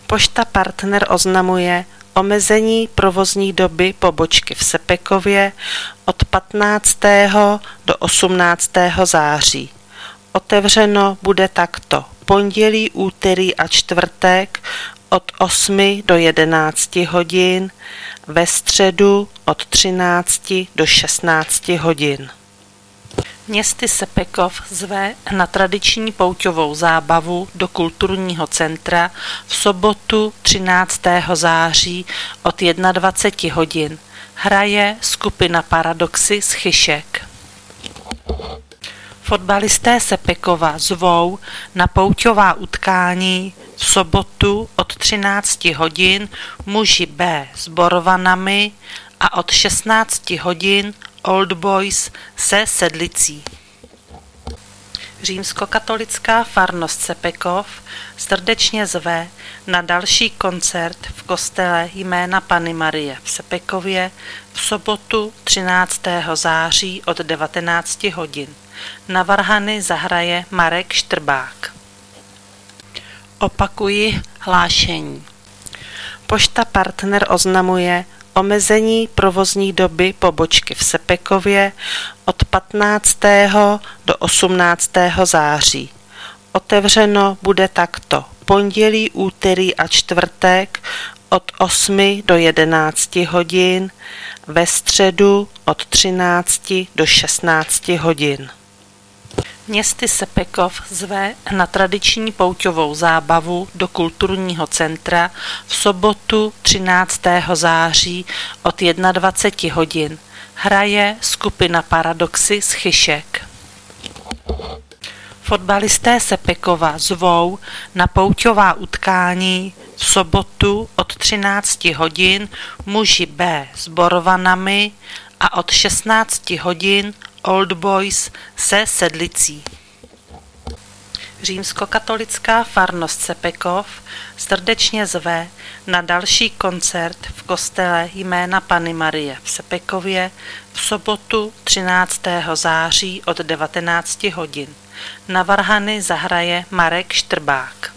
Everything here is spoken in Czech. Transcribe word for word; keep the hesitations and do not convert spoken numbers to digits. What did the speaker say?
Pošta Partner oznamuje omezení provozní doby pobočky v Sepekově od patnáctého do osmnáctého září. Otevřeno bude takto pondělí, úterý a čtvrtek od osmi do jedenácti hodin, ve středu od třinácti do šestnácti hodin. Město Sepekov zve na tradiční pouťovou zábavu do kulturního centra v sobotu třináctého září od dvaceti jedna hodin. Hraje skupina Paradoxy z Chyšek. Fotbalisté Sepekova zvou na pouťová utkání v sobotu od třinácti hodin muži B s Borovanami a od šestnácti hodin Old Boys se Sedlicí. Římskokatolická farnost Sepekov srdečně zve na další koncert v kostele Jména Panny Marie v Sepekově v sobotu třináctého září od devatenácti hodin. Na varhany zahraje Marek Štrbák. Opakuji hlášení. Pošta Partner oznamuje omezení provozní doby pobočky v Sepekově od patnáctého do osmnáctého září. Otevřeno bude takto pondělí, úterý a čtvrtek od osmi do jedenácti hodin, ve středu od třinácti do šestnácti hodin. Město Sepekov zve na tradiční pouťovou zábavu do kulturního centra v sobotu třináctého září od dvaceti jedna hodin. Hraje skupina Paradoxy z Chyšek. Fotbalisté Sepekova zvou na pouťová utkání v sobotu od třinácti hodin muži B s Borovanami a od šestnácti hodin Old Boys se Sedlicí. Římskokatolická farnost Sepekov srdečně zve na další koncert v kostele Jména Panny Marie v Sepekově v sobotu třináctého září od devatenácti hodin. Na varhany zahraje Marek Štrbák.